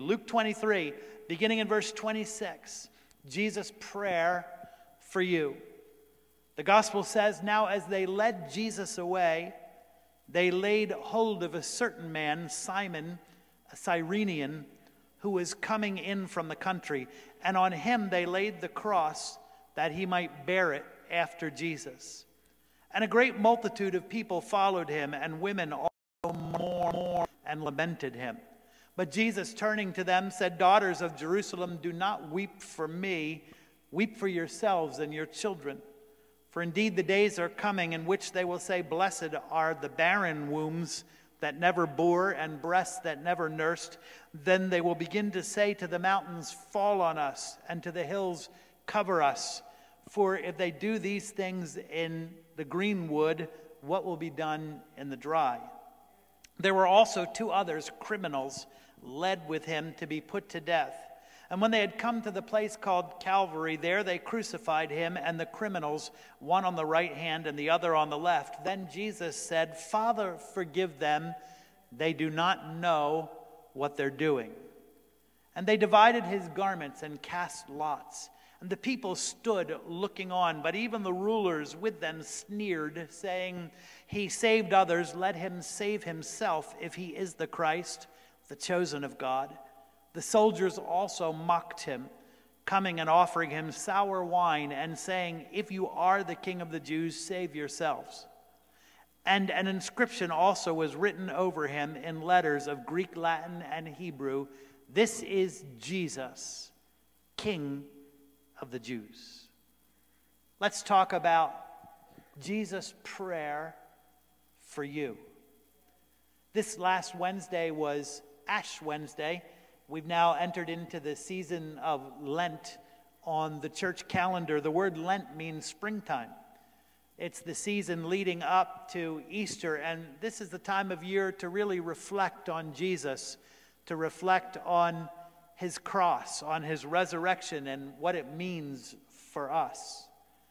Luke 23, beginning in verse 26, Jesus' prayer for you. The gospel says, "Now as they led Jesus away, they laid hold of a certain man, Simon, a Cyrenian, who was coming in from the country, and on him they laid the cross that he might bear it after Jesus. And a great multitude of people followed him, and women also mourned and lamented him. But Jesus, turning to them, said, 'Daughters of Jerusalem, do not weep for me. Weep for yourselves and your children. For indeed the days are coming in which they will say, Blessed are the barren wombs that never bore and breasts that never nursed. Then they will begin to say to the mountains, Fall on us, and to the hills, Cover us. For if they do these things in the green wood, what will be done in the dry?' There were also 2 others, criminals, led with him to be put to death. And when they had come to the place called Calvary, there they crucified him and the criminals, one on the right hand and the other on the left. Then Jesus said, 'Father, forgive them. They do not know what they're doing.' And they divided his garments and cast lots. And the people stood looking on, but even the rulers with them sneered, saying, 'He saved others, let him save himself if he is the Christ, the chosen of God.' The soldiers also mocked him, coming and offering him sour wine and saying, 'If you are the King of the Jews, save yourselves.' And an inscription also was written over him in letters of Greek, Latin, and Hebrew, 'This is Jesus, King of the Jews.'" Let's talk about Jesus' prayer for you. This last Wednesday was Ash Wednesday. We've now entered into the season of Lent on the church calendar. The word Lent means springtime. It's the season leading up to Easter, and this is the time of year to really reflect on Jesus, to reflect on his cross, on his resurrection, and what it means for us.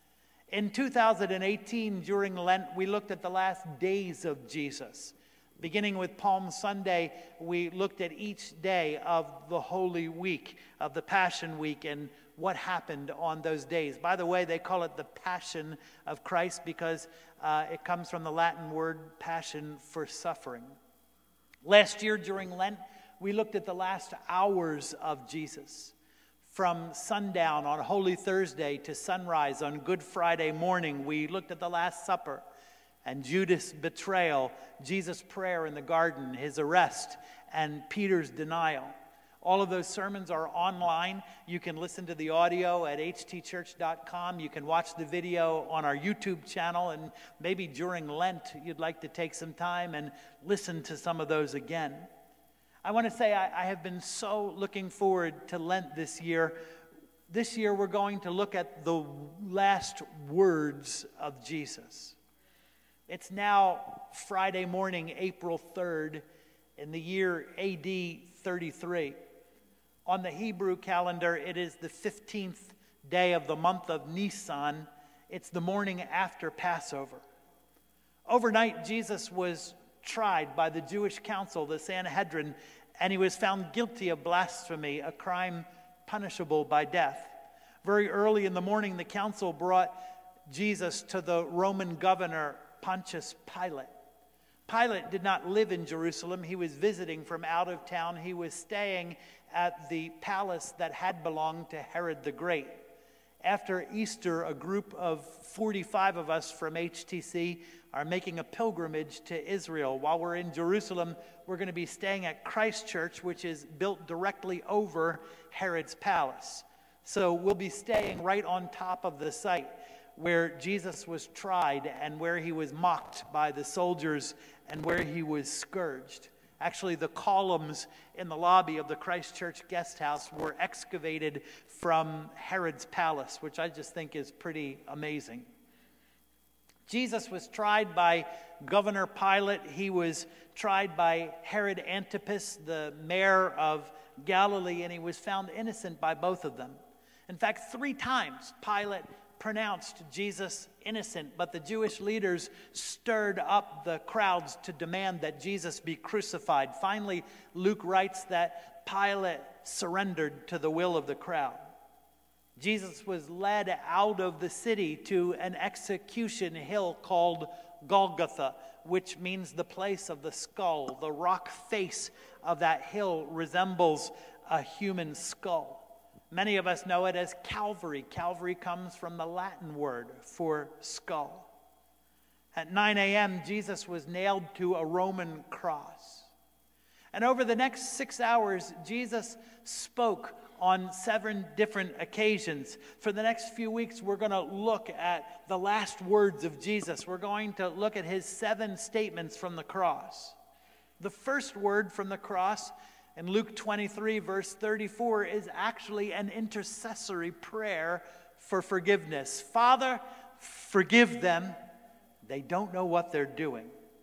In 2018, during Lent, we looked at the last days of Jesus. Beginning with Palm Sunday, we looked at each day of the Holy Week, of the Passion Week, and what happened on those days. By the way, they call it the Passion of Christ because it comes from the Latin word passion, for suffering. Last year during Lent, we looked at the last hours of Jesus. From sundown on Holy Thursday to sunrise on Good Friday morning, we looked at the Last Supper and Judas' betrayal, Jesus' prayer in the garden, his arrest, and Peter's denial. All of those sermons are online. You can listen to the audio at htchurch.com. You can watch the video on our YouTube channel, and maybe during Lent you'd like to take some time and listen to some of those again. I want to say I have been so looking forward to Lent this year. This year we're going to look at the last words of Jesus. It's now Friday morning, April 3rd, in the year AD 33. On the Hebrew calendar, it is the 15th day of the month of Nisan. It's the morning after Passover. Overnight, Jesus was tried by the Jewish council, the Sanhedrin, and he was found guilty of blasphemy, a crime punishable by death. Very early in the morning, the council brought Jesus to the Roman governor, Pontius Pilate. Pilate did not live in Jerusalem. He was visiting from out of town. He was staying at the palace that had belonged to Herod the Great. After Easter, a group of 45 of us from HTC are making a pilgrimage to Israel. While we're in Jerusalem, we're going to be staying at Christ Church, which is built directly over Herod's palace. So we'll be staying right on top of the site where Jesus was tried and where he was mocked by the soldiers and where he was scourged. Actually, the columns in the lobby of the Christ Church guest house were excavated from Herod's palace, which I just think is pretty amazing. Jesus was tried by Governor Pilate. He was tried by Herod Antipas, the mayor of Galilee, and he was found innocent by both of them. In fact, 3 times Pilate pronounced Jesus innocent, but the Jewish leaders stirred up the crowds to demand that Jesus be crucified. Finally, Luke writes that Pilate surrendered to the will of the crowd. Jesus was led out of the city to an execution hill called Golgotha, which means the place of the skull. The rock face of that hill resembles a human skull. Many of us know it as Calvary. Calvary comes from the Latin word for skull. At 9 a.m., Jesus was nailed to a Roman cross. And over the next 6 hours, Jesus spoke on 7 different occasions. For the next few weeks, we're going to look at the last words of Jesus. We're going to look at his 7 statements from the cross. The first word from the cross in Luke 23, verse 34, is actually an intercessory prayer for forgiveness. Father, forgive them. They don't know what they're doing.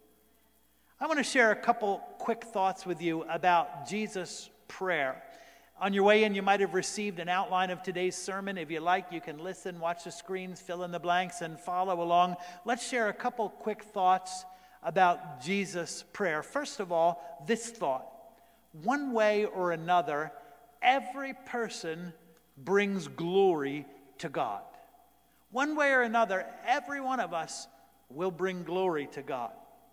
I want to share a couple quick thoughts with you about Jesus' prayer. On your way in, you might have received an outline of today's sermon. If you like, you can listen, watch the screens, fill in the blanks, and follow along. Let's share a couple quick thoughts about Jesus' prayer. First of all, this thought. One way or another, every person brings glory to God. One way or another, every one of us will bring glory to God.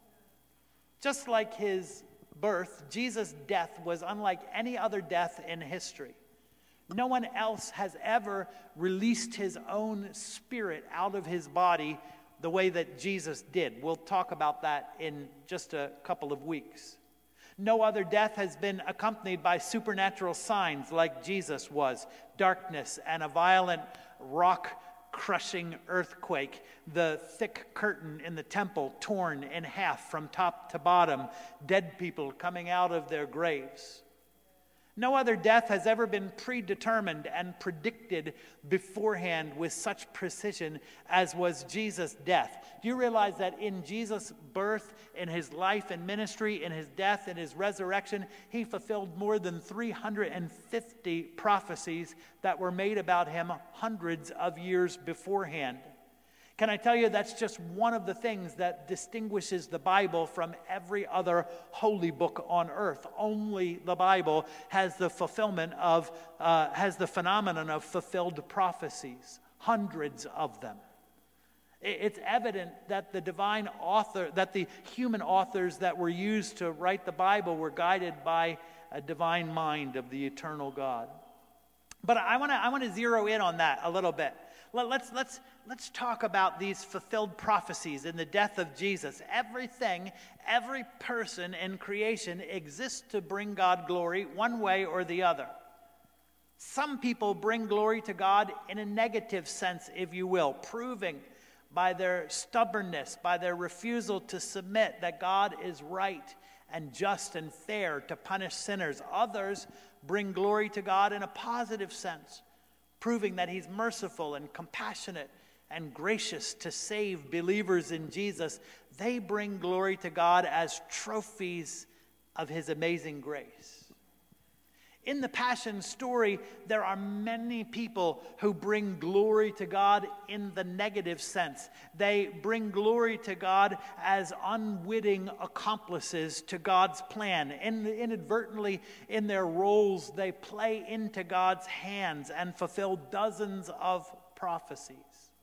Just like his birth, Jesus' death was unlike any other death in history. No one else has ever released his own spirit out of his body the way that Jesus did. We'll talk about that in just a couple of weeks. No other death has been accompanied by supernatural signs like Jesus was. Darkness and a violent rock-crushing earthquake. The thick curtain in the temple torn in half from top to bottom. Dead people coming out of their graves. No other death has ever been predetermined and predicted beforehand with such precision as was Jesus' death. Do you realize that in Jesus' birth, in his life and ministry, in his death, in his resurrection, he fulfilled more than 350 prophecies that were made about him hundreds of years beforehand? Can I tell you that's just one of the things that distinguishes the Bible from every other holy book on earth. Only the Bible has the phenomenon of fulfilled prophecies, hundreds of them. It's evident that the human authors that were used to write the Bible were guided by a divine mind of the eternal God. But I want to zero in on that a little bit. Let's talk about these fulfilled prophecies in the death of Jesus. Every person in creation exists to bring God glory one way or the other. Some people bring glory to God in a negative sense, if you will, proving by their stubbornness, by their refusal to submit that God is right and just and fair to punish sinners. Others bring glory to God in a positive sense, proving that he's merciful and compassionate and gracious to save believers in Jesus. They bring glory to God as trophies of his amazing grace. In the Passion story, there are many people who bring glory to God in the negative sense. They bring glory to God as unwitting accomplices to God's plan. Inadvertently, in their roles, they play into God's hands and fulfill dozens of prophecies.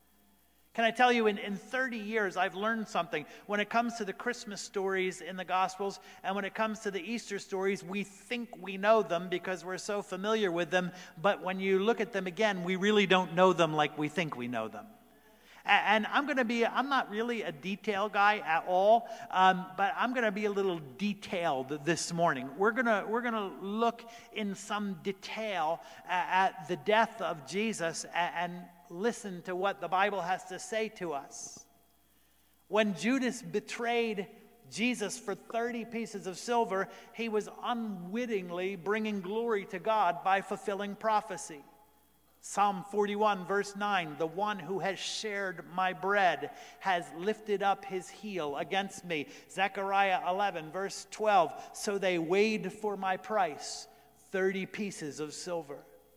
Can I tell you, in 30 years, I've learned something. When it comes to the Christmas stories in the Gospels, and when it comes to the Easter stories, we think we know them because we're so familiar with them. But when you look at them again, we really don't know them like we think we know them. And I'm not really a detail guy at all, but I'm going to be a little detailed this morning. We're gonna look in some detail at the death of Jesus and listen to what the Bible has to say to us. When Judas betrayed Jesus for 30 pieces of silver, he was unwittingly bringing glory to God by fulfilling prophecy. Psalm 41, verse 9, the one who has shared my bread has lifted up his heel against me. Zechariah 11, verse 12, so they weighed for my price 30 pieces of silver.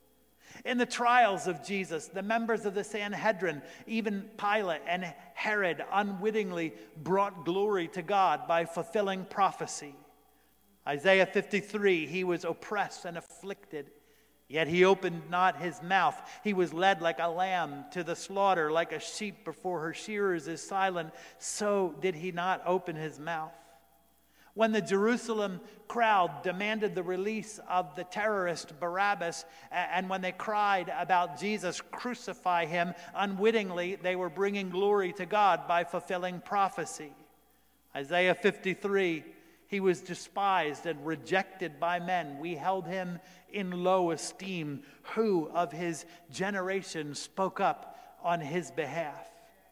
In the trials of Jesus, the members of the Sanhedrin, even Pilate and Herod, unwittingly brought glory to God by fulfilling prophecy. Isaiah 53, he was oppressed and afflicted, yet he opened not his mouth. He was led like a lamb to the slaughter, like a sheep before her shearers is silent, so did he not open his mouth. When the Jerusalem crowd demanded the release of the terrorist Barabbas, and when they cried about Jesus, crucify him, unwittingly they were bringing glory to God by fulfilling prophecy. Isaiah 53, he was despised and rejected by men. We held him in low esteem. Who of his generation spoke up on his behalf?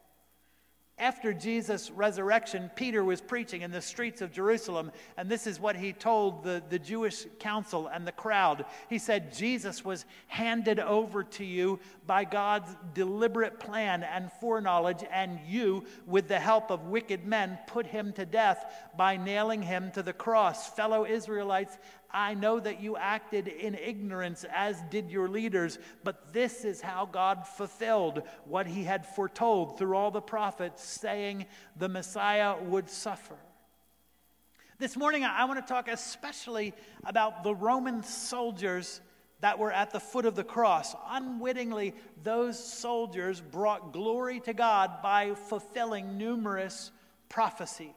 After Jesus' resurrection, Peter was preaching in the streets of Jerusalem, and this is what he told the Jewish council and the crowd. He said, Jesus was handed over to you by God's deliberate plan and foreknowledge, and you, with the help of wicked men, put him to death by nailing him to the cross. Fellow Israelites, I know that you acted in ignorance, as did your leaders, but this is how God fulfilled what he had foretold through all the prophets, saying the Messiah would suffer. This morning, I want to talk especially about the Roman soldiers that were at the foot of the cross. Unwittingly, those soldiers brought glory to God by fulfilling numerous prophecies.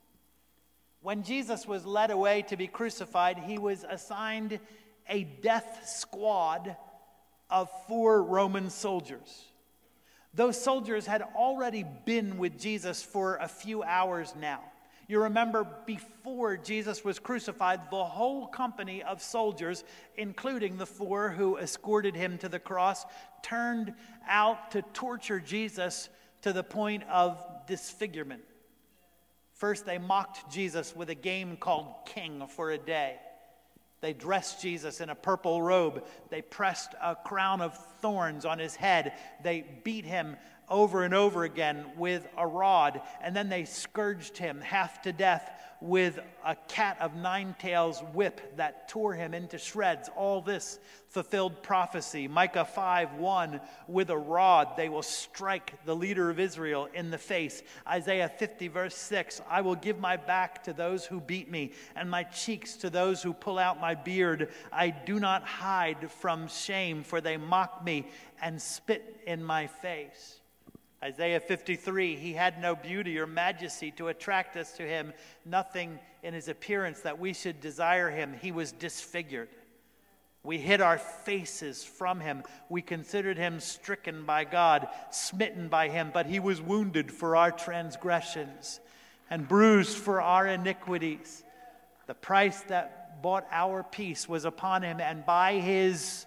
When Jesus was led away to be crucified, he was assigned a death squad of 4 Roman soldiers. Those soldiers had already been with Jesus for a few hours now. You remember, before Jesus was crucified, the whole company of soldiers, including the 4 who escorted him to the cross, turned out to torture Jesus to the point of disfigurement. First, they mocked Jesus with a game called King for a day. They dressed Jesus in a purple robe. They pressed a crown of thorns on his head. They beat him over and over again with a rod. And then they scourged him half to death with a cat of 9 tails whip that tore him into shreds. All this fulfilled prophecy. Micah 5:1, with a rod they will strike the leader of Israel in the face. Isaiah 50 verse 6, I will give my back to those who beat me, and my cheeks to those who pull out my beard. I do not hide from shame, for they mock me and spit in my face. Isaiah 53, he had no beauty or majesty to attract us to him, nothing in his appearance that we should desire him. He was disfigured. We hid our faces from him. We considered him stricken by God, smitten by him, but he was wounded for our transgressions and bruised for our iniquities. The price that bought our peace was upon him, and by his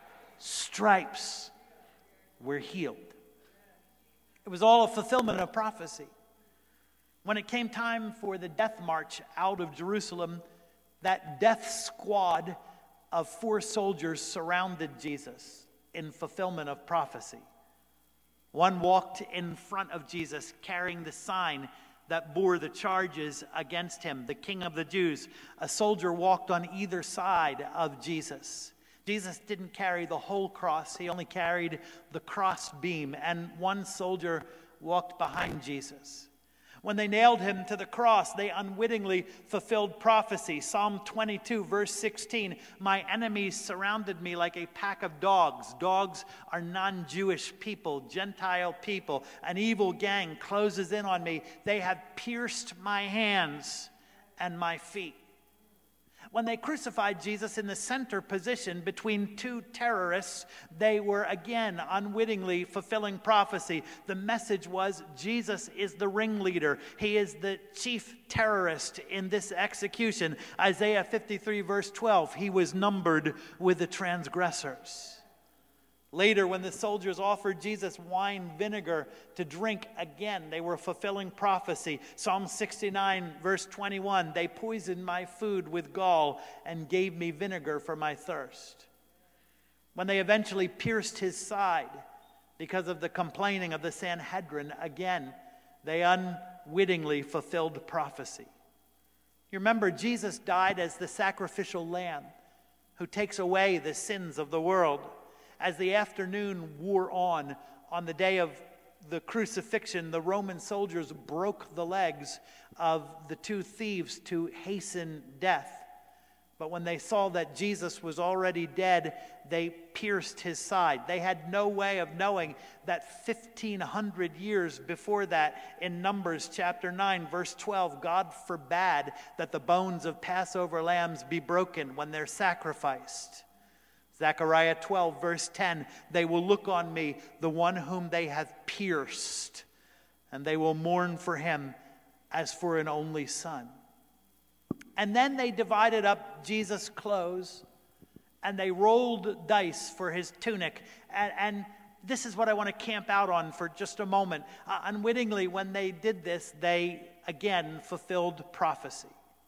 stripes we're healed. It was all a fulfillment of prophecy. When it came time for the death march out of Jerusalem, that death squad of 4 soldiers surrounded Jesus in fulfillment of prophecy. One walked in front of Jesus carrying the sign that bore the charges against him, the King of the Jews. A soldier walked on either side of Jesus. Jesus didn't carry the whole cross. He only carried the cross beam, and one soldier walked behind Jesus. When they nailed him to the cross, they unwittingly fulfilled prophecy. Psalm 22, verse 16, my enemies surrounded me like a pack of dogs. Dogs are non-Jewish people, Gentile people. An evil gang closes in on me. They have pierced my hands and my feet. When they crucified Jesus in the center position between 2 terrorists, they were again unwittingly fulfilling prophecy. The message was Jesus is the ringleader. He is the chief terrorist in this execution. Isaiah 53 verse 12, he was numbered with the transgressors. Later, when the soldiers offered Jesus wine vinegar to drink, again, they were fulfilling prophecy. Psalm 69, verse 21, they poisoned my food with gall and gave me vinegar for my thirst. When they eventually pierced his side because of the complaining of the Sanhedrin, again, they unwittingly fulfilled prophecy. You remember, Jesus died as the sacrificial lamb who takes away the sins of the world. As the afternoon wore on the day of the crucifixion, the Roman soldiers broke the legs of the 2 thieves to hasten death. But when they saw that Jesus was already dead, they pierced his side. They had no way of knowing that 1,500 years before that, in Numbers chapter 9, verse 12, God forbade that the bones of Passover lambs be broken when they're sacrificed. Zechariah 12, verse 10, they will look on me, the one whom they have pierced, and they will mourn for him as for an only son. And then they divided up Jesus' clothes, and they rolled dice for his tunic. And this is what I want to camp out on for just a moment. Unwittingly, when they did this, they again fulfilled prophecy.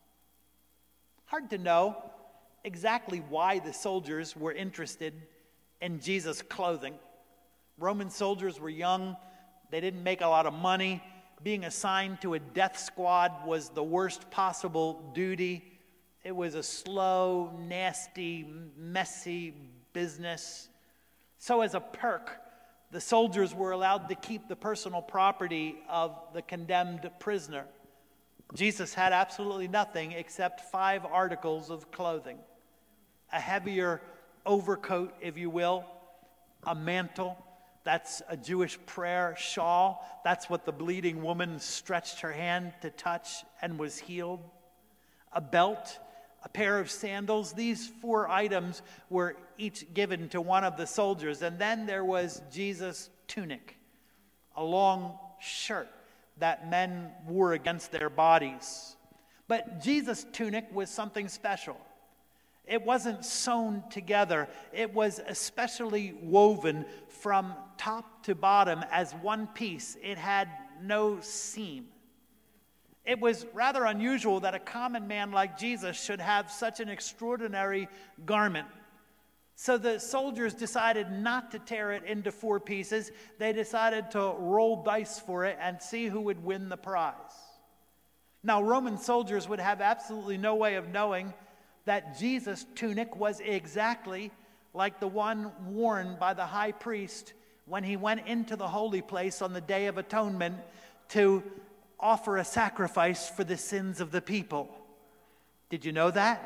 Hard to know exactly why the soldiers were interested in Jesus' clothing. Roman soldiers were young. They didn't make a lot of money. Being assigned to a death squad was the worst possible duty. It was a slow, nasty, messy business. So as a perk, the soldiers were allowed to keep the personal property of the condemned prisoner. Jesus had absolutely nothing except 5 articles of clothing. A heavier overcoat, if you will, a mantle. That's a Jewish prayer shawl. That's what the bleeding woman stretched her hand to touch and was healed. A belt, a pair of sandals. These 4 items were each given to one of the soldiers. And then there was Jesus' tunic, a long shirt that men wore against their bodies. But Jesus' tunic was something special. It wasn't sewn together. It was especially woven from top to bottom as one piece. It had no seam. It was rather unusual that a common man like Jesus should have such an extraordinary garment. So the soldiers decided not to tear it into 4 pieces. They decided to roll dice for it and see who would win the prize. Now, Roman soldiers would have absolutely no way of knowing that Jesus' tunic was exactly like the one worn by the high priest when he went into the holy place on the Day of Atonement to offer a sacrifice for the sins of the people. Did you know that?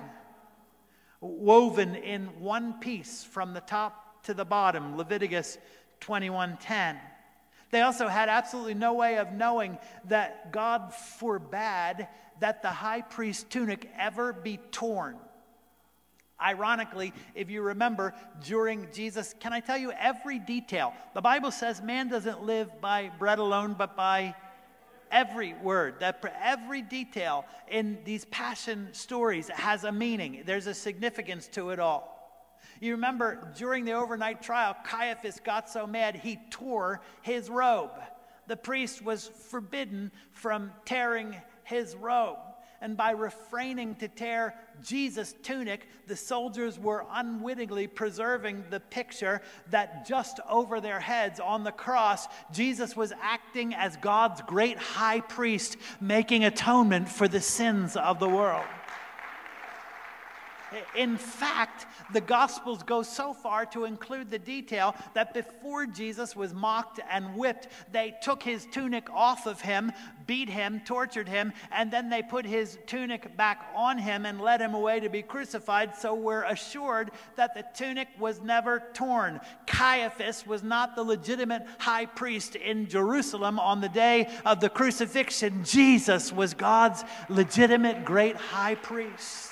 Woven in one piece from the top to the bottom, Leviticus 21:10. They also had absolutely no way of knowing that God forbade that the high priest's tunic ever be torn. Ironically, if you remember, during Jesus, can I tell you every detail? The Bible says man doesn't live by bread alone, but by every word. That every detail in these passion stories has a meaning. There's a significance to it all. You remember during the overnight trial, Caiaphas got so mad he tore his robe. The priest was forbidden from tearing his robe. And by refraining to tear Jesus' tunic, the soldiers were unwittingly preserving the picture that just over their heads on the cross, Jesus was acting as God's great high priest, making atonement for the sins of the world. In fact, the Gospels go so far to include the detail that before Jesus was mocked and whipped, they took his tunic off of him, beat him, tortured him, and then they put his tunic back on him and led him away to be crucified. So we're assured that the tunic was never torn. Caiaphas was not the legitimate high priest in Jerusalem on the day of the crucifixion. Jesus was God's legitimate great high priest.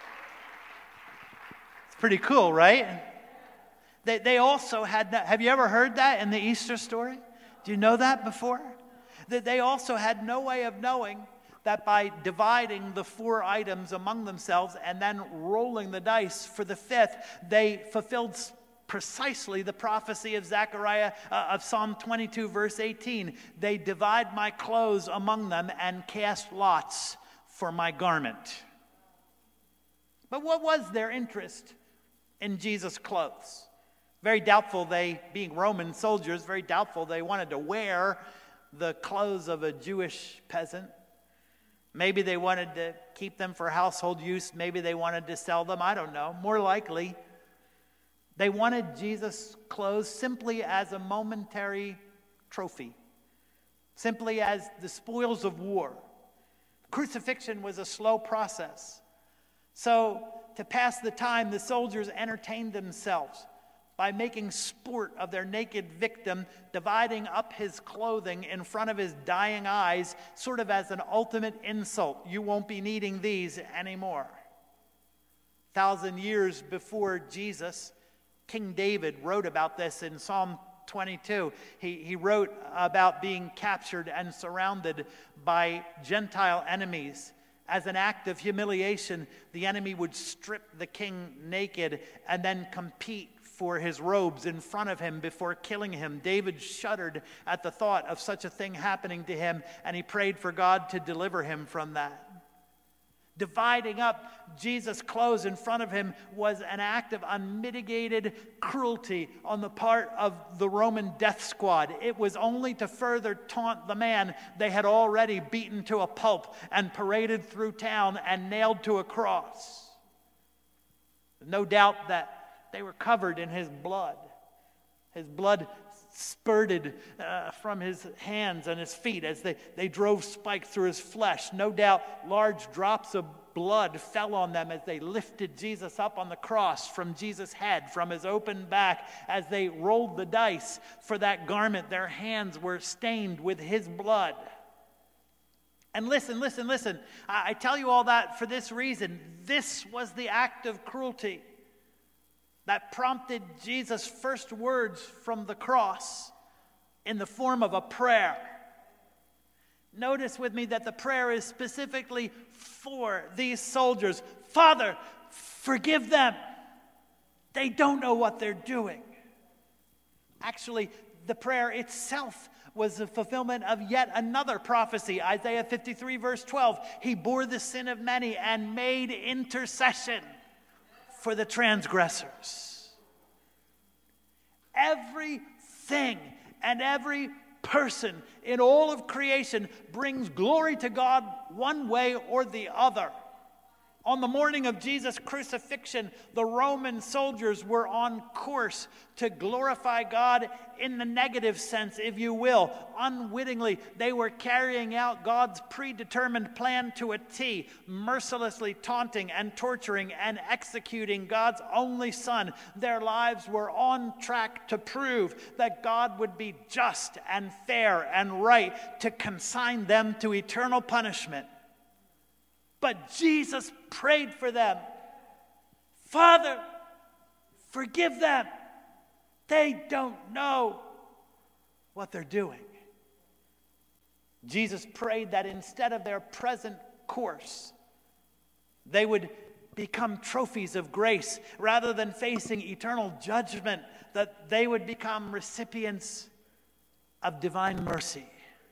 Pretty cool, right? They also had, have you ever heard that in the Easter story? Do you know that before? That they also had no way of knowing that by dividing the 4 items among themselves and then rolling the dice for the 5th, they fulfilled precisely the prophecy of Zechariah, of Psalm 22, verse 18. They divide my clothes among them and cast lots for my garment. But what was their interest in Jesus' clothes? Very doubtful they, being Roman soldiers, very doubtful they wanted to wear the clothes of a Jewish peasant. Maybe they wanted to keep them for household use. Maybe they wanted to sell them. I don't know. More likely, they wanted Jesus' clothes simply as a momentary trophy, simply as the spoils of war. Crucifixion was a slow process. So to pass the time, the soldiers entertained themselves by making sport of their naked victim, dividing up his clothing in front of his dying eyes, sort of as an ultimate insult. You won't be needing these anymore. 1,000 years before Jesus, King David wrote about this in Psalm 22. He wrote about being captured and surrounded by Gentile enemies. As an act of humiliation, the enemy would strip the king naked and then compete for his robes in front of him before killing him. David shuddered at the thought of such a thing happening to him, and he prayed for God to deliver him from that. Dividing up Jesus' clothes in front of him was an act of unmitigated cruelty on the part of the Roman death squad. It was only to further taunt the man they had already beaten to a pulp and paraded through town and nailed to a cross. No doubt that they were covered in his blood. His blood spurted from his hands and his feet as they drove spikes through his flesh. No doubt large drops of blood fell on them as they lifted Jesus up on the cross from Jesus' head, from his open back. As they rolled the dice for that garment, their hands were stained with his blood. And listen. I tell you all that for this reason. This was the act of cruelty that prompted Jesus' first words from the cross in the form of a prayer. Notice with me that the prayer is specifically for these soldiers. Father, forgive them. They don't know what they're doing. Actually, the prayer itself was the fulfillment of yet another prophecy. Isaiah 53 verse 12. He bore the sin of many and made intercession for the transgressors. Everything and every person in all of creation brings glory to God one way or the other. On the morning of Jesus' crucifixion, the Roman soldiers were on course to glorify God in the negative sense, if you will. Unwittingly, they were carrying out God's predetermined plan to a T, mercilessly taunting and torturing and executing God's only Son. Their lives were on track to prove that God would be just and fair and right to consign them to eternal punishment. But Jesus prayed for them. Father, forgive them. They don't know what they're doing. Jesus prayed that instead of their present course, they would become trophies of grace. Rather than facing eternal judgment, that they would become recipients of divine mercy.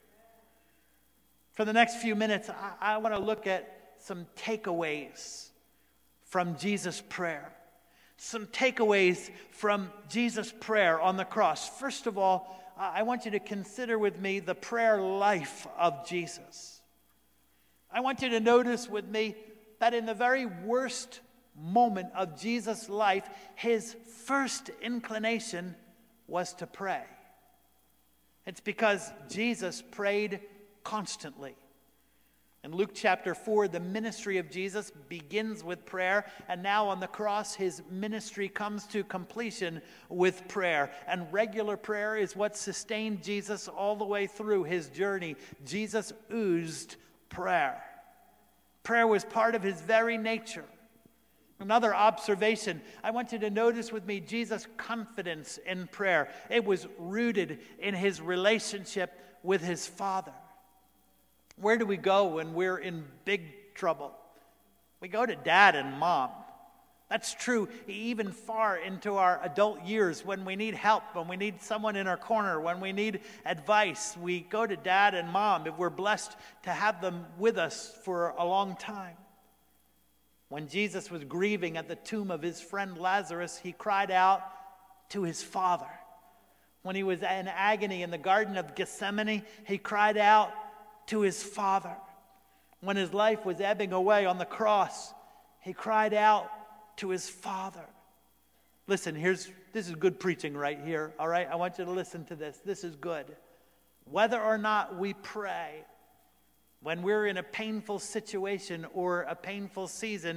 For the next few minutes, I want to look at some takeaways from Jesus' prayer. Some takeaways from Jesus' prayer on the cross. First of all, I want you to consider with me the prayer life of Jesus. I want you to notice with me that in the very worst moment of Jesus' life, his first inclination was to pray. It's because Jesus prayed constantly. In Luke chapter 4, the ministry of Jesus begins with prayer, and now on the cross, his ministry comes to completion with prayer. And regular prayer is what sustained Jesus all the way through his journey. Jesus oozed prayer. Prayer was part of his very nature. Another observation, I want you to notice with me Jesus' confidence in prayer. It was rooted in his relationship with his Father. Where do we go when we're in big trouble? We go to Dad and Mom. That's true even far into our adult years when we need help, when we need someone in our corner, when we need advice. We go to Dad and Mom if we're blessed to have them with us for a long time. When Jesus was grieving at the tomb of his friend Lazarus, he cried out to his Father. When he was in agony in the Garden of Gethsemane, he cried out to his Father. When his life was ebbing away on the cross, he cried out to his Father. Listen, this is good preaching right here, all right? I want you to listen to this. This is good. Whether or not we pray, when we're in a painful situation or a painful season,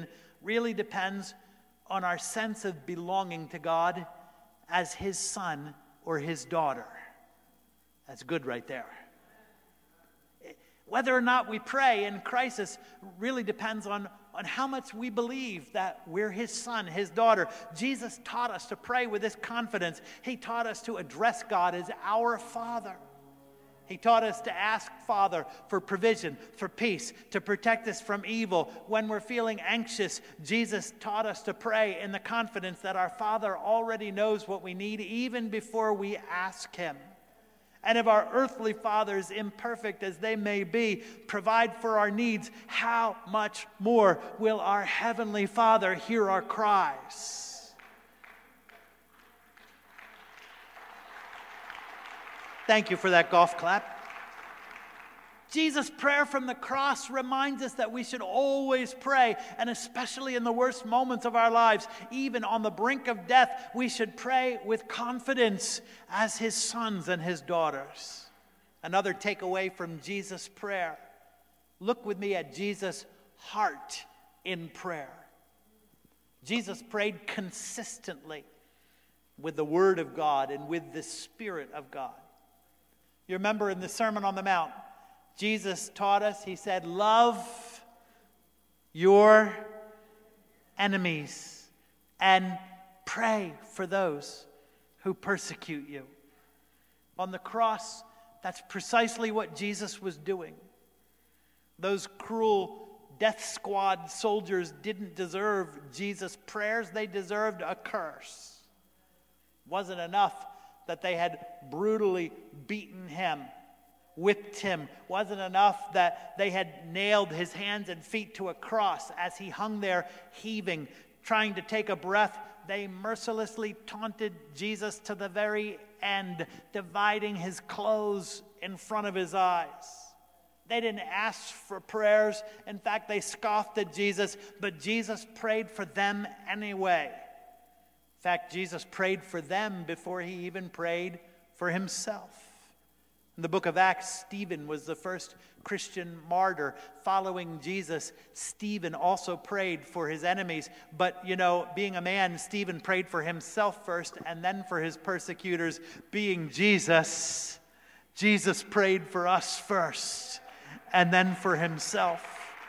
really depends on our sense of belonging to God as his son or his daughter. That's good right there. Whether or not we pray in crisis really depends on how much we believe that we're his son, his daughter. Jesus taught us to pray with this confidence. He taught us to address God as our Father. He taught us to ask Father for provision, for peace, to protect us from evil. When we're feeling anxious, Jesus taught us to pray in the confidence that our Father already knows what we need even before we ask him. And if our earthly fathers, imperfect as they may be, provide for our needs, how much more will our heavenly Father hear our cries? Thank you for that golf clap. Jesus' prayer from the cross reminds us that we should always pray, and especially in the worst moments of our lives, even on the brink of death, we should pray with confidence as his sons and his daughters. Another takeaway from Jesus' prayer. Look with me at Jesus' heart in prayer. Jesus prayed consistently with the Word of God and with the Spirit of God. You remember in the Sermon on the Mount, Jesus taught us, he said, love your enemies and pray for those who persecute you. On the cross, that's precisely what Jesus was doing. Those cruel death squad soldiers didn't deserve Jesus' prayers. They deserved a curse. Wasn't enough that they had brutally beaten him, whipped him. Wasn't enough that they had nailed his hands and feet to a cross as he hung there heaving, trying to take a breath. They mercilessly taunted Jesus to the very end, dividing his clothes in front of his eyes. They didn't ask for prayers. In fact, they scoffed at Jesus, but Jesus prayed for them anyway. In fact, Jesus prayed for them before he even prayed for himself. In the book of Acts, Stephen was the first Christian martyr following Jesus. Stephen also prayed for his enemies. But, you know, being a man, Stephen prayed for himself first and then for his persecutors. Being Jesus, Jesus prayed for us first and then for himself.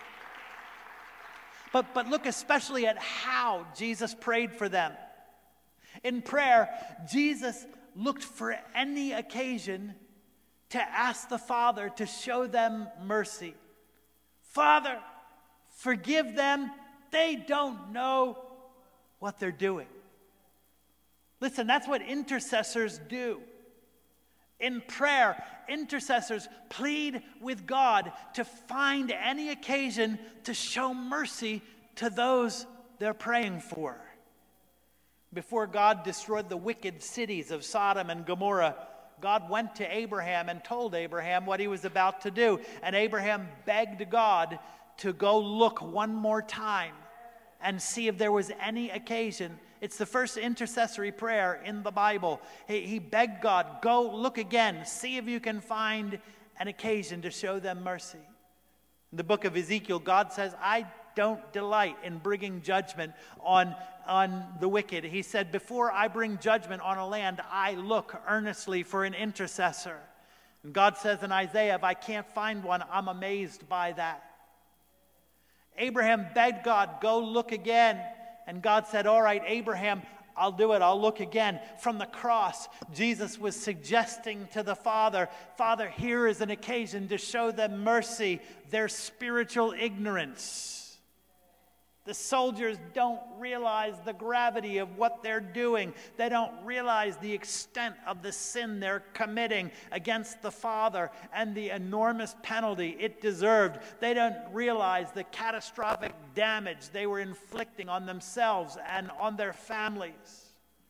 But look especially at how Jesus prayed for them. In prayer, Jesus looked for any occasion to ask the Father to show them mercy. Father, forgive them. They don't know what they're doing. Listen, that's what intercessors do. In prayer, intercessors plead with God to find any occasion to show mercy to those they're praying for. Before God destroyed the wicked cities of Sodom and Gomorrah, God went to Abraham and told Abraham what he was about to do. And Abraham begged God to go look one more time and see if there was any occasion. It's the first intercessory prayer in the Bible. He begged God, go look again, see if you can find an occasion to show them mercy. In the book of Ezekiel, God says, I don't delight in bringing judgment on the wicked. He said, before I bring judgment on a land, I look earnestly for an intercessor. And God says in Isaiah, if I can't find one, I'm amazed by that. Abraham begged God, go look again. And God said, all right, Abraham, I'll do it. I'll look again. From the cross, Jesus was suggesting to the Father, Father, here is an occasion to show them mercy, their spiritual ignorance. The soldiers don't realize the gravity of what they're doing. They don't realize the extent of the sin they're committing against the Father and the enormous penalty it deserved. They don't realize the catastrophic damage they were inflicting on themselves and on their families.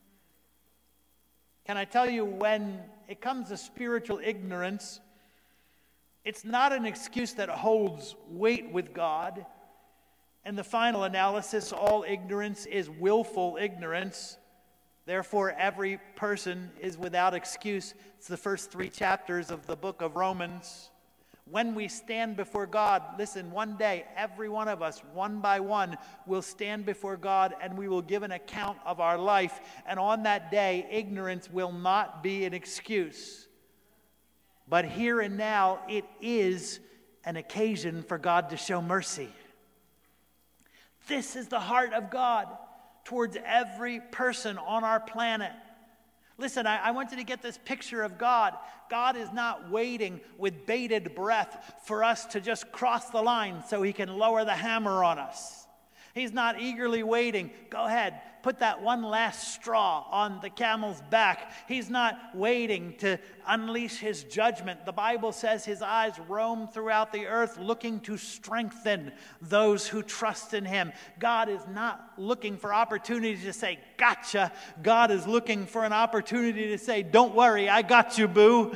Can I tell you, when it comes to spiritual ignorance, it's not an excuse that holds weight with God. In the final analysis, all ignorance is willful ignorance. Therefore, every person is without excuse. It's the first 3 chapters of the book of Romans. When we stand before God, listen, one day, every one of us, one by one, will stand before God and we will give an account of our life. And on that day, ignorance will not be an excuse. But here and now, it is an occasion for God to show mercy. This is the heart of God towards every person on our planet. Listen, I want you to get this picture of God. God is not waiting with bated breath for us to just cross the line so he can lower the hammer on us. He's not eagerly waiting. Go ahead, put that one last straw on the camel's back. He's not waiting to unleash his judgment. The Bible says his eyes roam throughout the earth looking to strengthen those who trust in him. God is not looking for opportunity to say, gotcha. God is looking for an opportunity to say, don't worry, I got you, boo.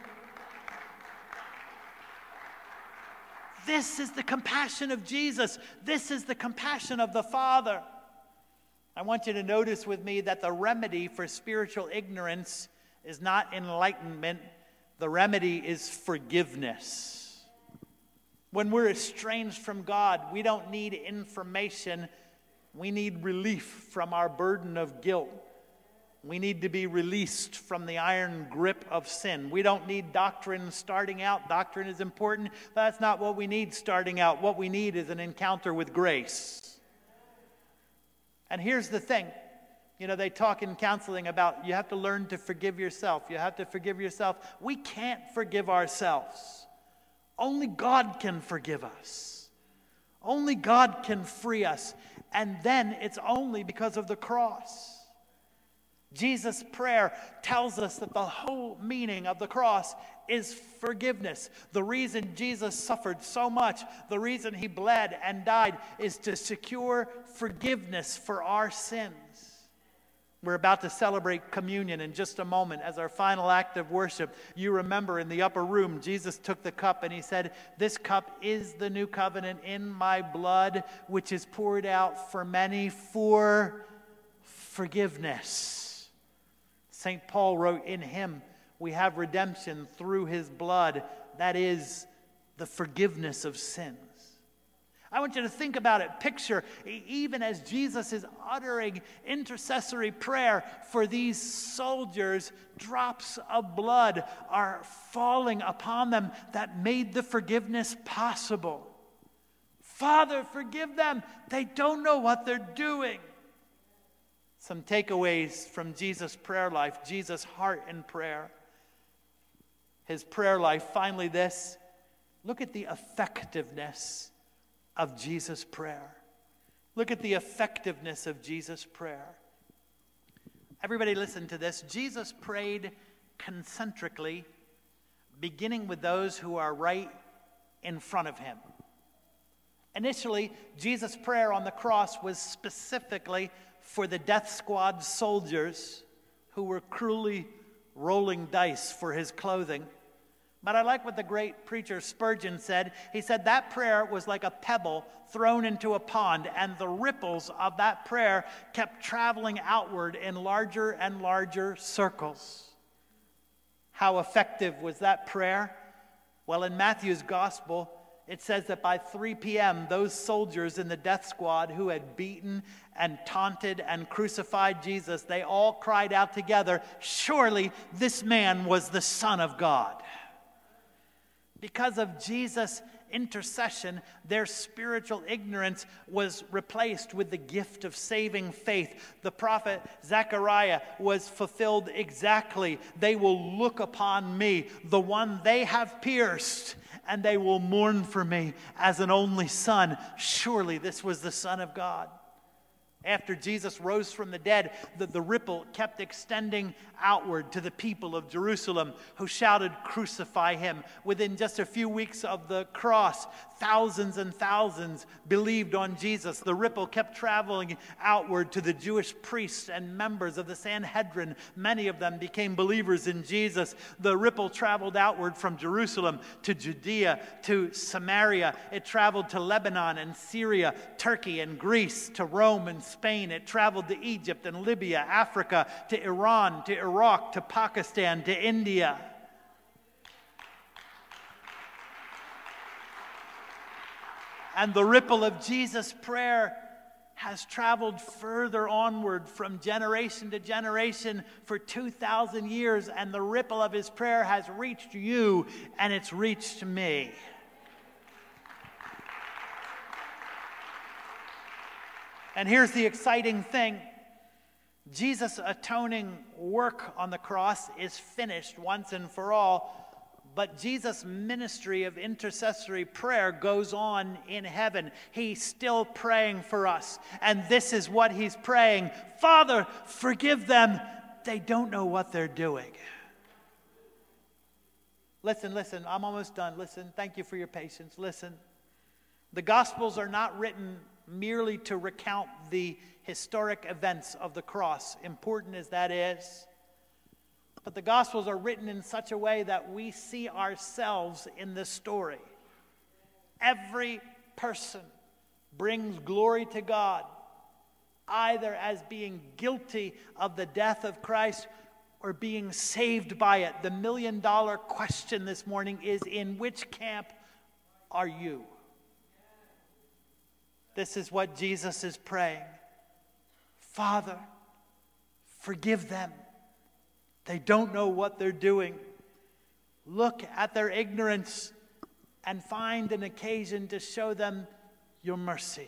This is the compassion of Jesus. This is the compassion of the Father. I want you to notice with me that the remedy for spiritual ignorance is not enlightenment. The remedy is forgiveness. When we're estranged from God, we don't need information. We need relief from our burden of guilt. We need to be released from the iron grip of sin. We don't need doctrine starting out. Doctrine is important, but that's not what we need starting out. What we need is an encounter with grace. And here's the thing. You know, they talk in counseling about you have to learn to forgive yourself. You have to forgive yourself. We can't forgive ourselves. Only God can forgive us. Only God can free us. And then it's only because of the cross. Jesus' prayer tells us that the whole meaning of the cross is forgiveness. The reason Jesus suffered so much, the reason he bled and died, is to secure forgiveness for our sins. We're about to celebrate communion in just a moment as our final act of worship. You remember in the upper room, Jesus took the cup and he said, "This cup is the new covenant in my blood, which is poured out for many for forgiveness." St. Paul wrote, in him we have redemption through his blood, that is the forgiveness of sins. I want you to think about it. Picture, even as Jesus is uttering intercessory prayer for these soldiers, drops of blood are falling upon them that made the forgiveness possible. Father, forgive them. They don't know what they're doing. Some takeaways from Jesus' prayer life, Jesus' heart in prayer. His prayer life, finally this, look at the effectiveness of Jesus' prayer. Look at the effectiveness of Jesus' prayer. Everybody listen to this. Jesus prayed concentrically, beginning with those who are right in front of him. Initially, Jesus' prayer on the cross was specifically for the death squad soldiers who were cruelly rolling dice for his clothing. But I like what the great preacher Spurgeon said. He said that prayer was like a pebble thrown into a pond, and the ripples of that prayer kept traveling outward in larger and larger circles. How effective was that prayer? Well, in Matthew's gospel, it says that by 3 p.m., those soldiers in the death squad who had beaten and taunted and crucified Jesus, they all cried out together, "Surely this man was the Son of God." Because of Jesus' intercession, their spiritual ignorance was replaced with the gift of saving faith. The prophet Zechariah was fulfilled exactly. They will look upon me, the one they have pierced, and they will mourn for me as an only son. Surely this was the Son of God. After Jesus rose from the dead, the ripple kept extending outward to the people of Jerusalem who shouted, "Crucify him." Within just a few weeks of the cross, thousands and thousands believed on Jesus. The ripple kept traveling outward to the Jewish priests and members of the Sanhedrin. Many of them became believers in Jesus. The ripple traveled outward from Jerusalem to Judea, to Samaria. It traveled to Lebanon and Syria, Turkey and Greece, to Rome and Spain. It traveled to Egypt and Libya, Africa, to Iran, to Iraq, to Pakistan, to India. And the ripple of Jesus' prayer has traveled further onward from generation to generation for 2,000 years. And the ripple of his prayer has reached you, and it's reached me. And here's the exciting thing. Jesus' atoning work on the cross is finished once and for all. But Jesus' ministry of intercessory prayer goes on in heaven. He's still praying for us. And this is what he's praying. Father, forgive them. They don't know what they're doing. Listen. I'm almost done. Listen. Thank you for your patience. Listen. The Gospels are not written merely to recount the historic events of the cross, important as that is. But the Gospels are written in such a way that we see ourselves in this story. Every person brings glory to God, either as being guilty of the death of Christ or being saved by it. The million-dollar question this morning is, in which camp are you? This is what Jesus is praying. Father, forgive them. They don't know what they're doing. Look at their ignorance and find an occasion to show them your mercy.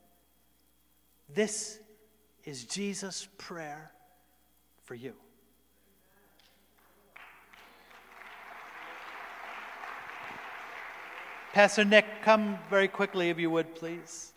This is Jesus' prayer for you. Pastor Nick, come very quickly if you would, please.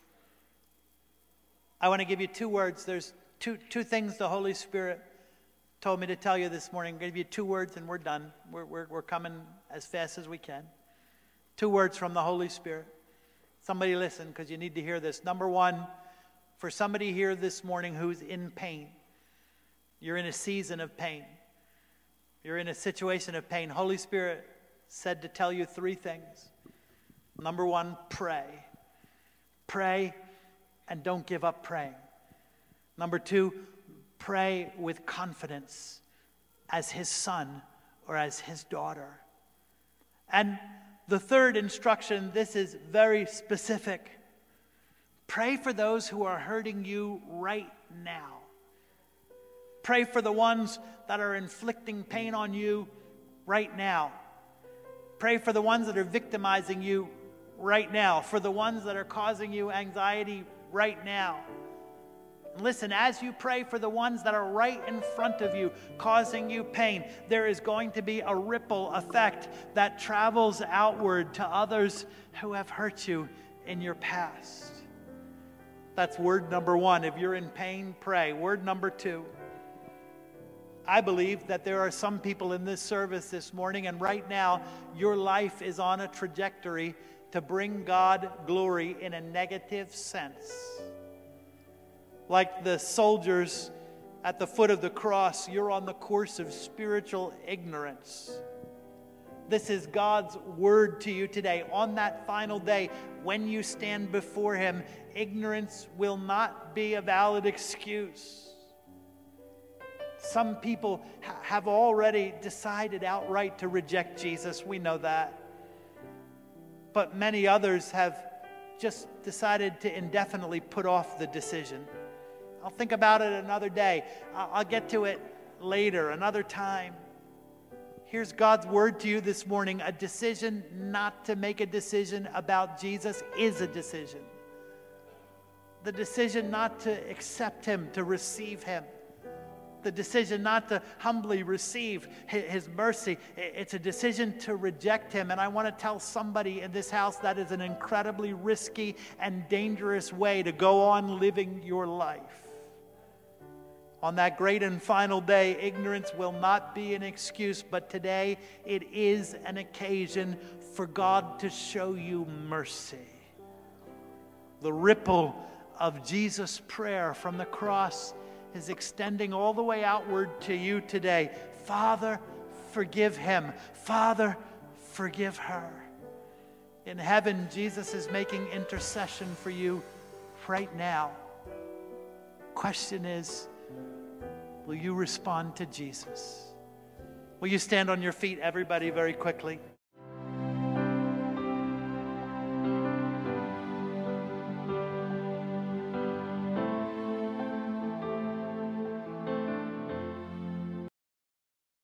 I want to give you 2 words. There's two things the Holy Spirit told me to tell you this morning. I'm going to give you 2 words and we're done. We're coming as fast as we can. 2 words from the Holy Spirit. Somebody listen, because you need to hear this. Number 1, for somebody here this morning who's in pain. You're in a season of pain. You're in a situation of pain. Holy Spirit said to tell you 3 things. Number 1, pray. Pray and don't give up praying. Number 2, pray with confidence as his son or as his daughter. And the 3rd instruction, this is very specific. Pray for those who are hurting you right now. Pray for the ones that are inflicting pain on you right now. Pray for the ones that are victimizing you right now. For the ones that are causing you anxiety right now. Listen, as you pray for the ones that are right in front of you, causing you pain, there is going to be a ripple effect that travels outward to others who have hurt you in your past. That's word number 1. If you're in pain, pray. Word number 2. I believe that there are some people in this service this morning, and right now, your life is on a trajectory to bring God glory in a negative sense. Like the soldiers at the foot of the cross, you're on the course of spiritual ignorance. This is God's word to you today. On that final day, when you stand before him, ignorance will not be a valid excuse. Some people have already decided outright to reject Jesus. We know that. But many others have just decided to indefinitely put off the decision. I'll think about it another day. I'll get to it later, another time. Here's God's word to you this morning. A decision not to make a decision about Jesus is a decision. The decision not to accept him, to receive him. The decision not to humbly receive his mercy. It's a decision to reject him. And I want to tell somebody in this house that is an incredibly risky and dangerous way to go on living your life. On that great and final day, ignorance will not be an excuse, but today it is an occasion for God to show you mercy. The ripple of Jesus' prayer from the cross is extending all the way outward to you today. Father, forgive him. Father, forgive her. In heaven, Jesus is making intercession for you right now. Question is, will you respond to Jesus? Will you stand on your feet, everybody, very quickly?